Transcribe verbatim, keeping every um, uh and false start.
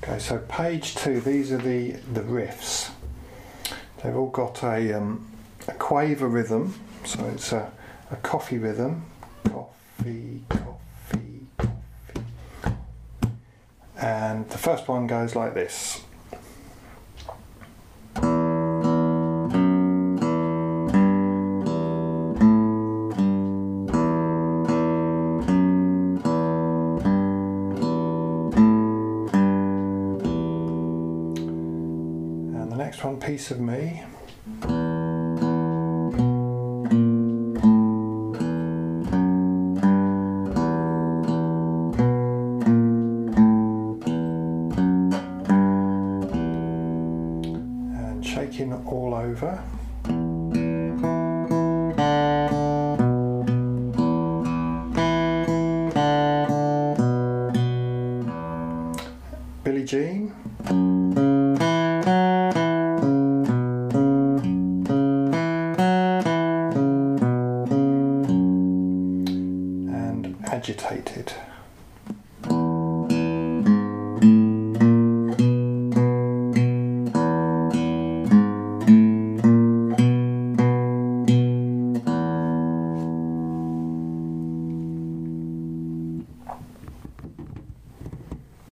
Okay, so page two, these are the, the riffs. They've all got a, um, a quaver rhythm, so it's a, a coffee rhythm. Coffee, coffee, coffee. And the first one goes like this. Next one, Piece of Me. And Shaking All Over. Billie Jean. Agitated.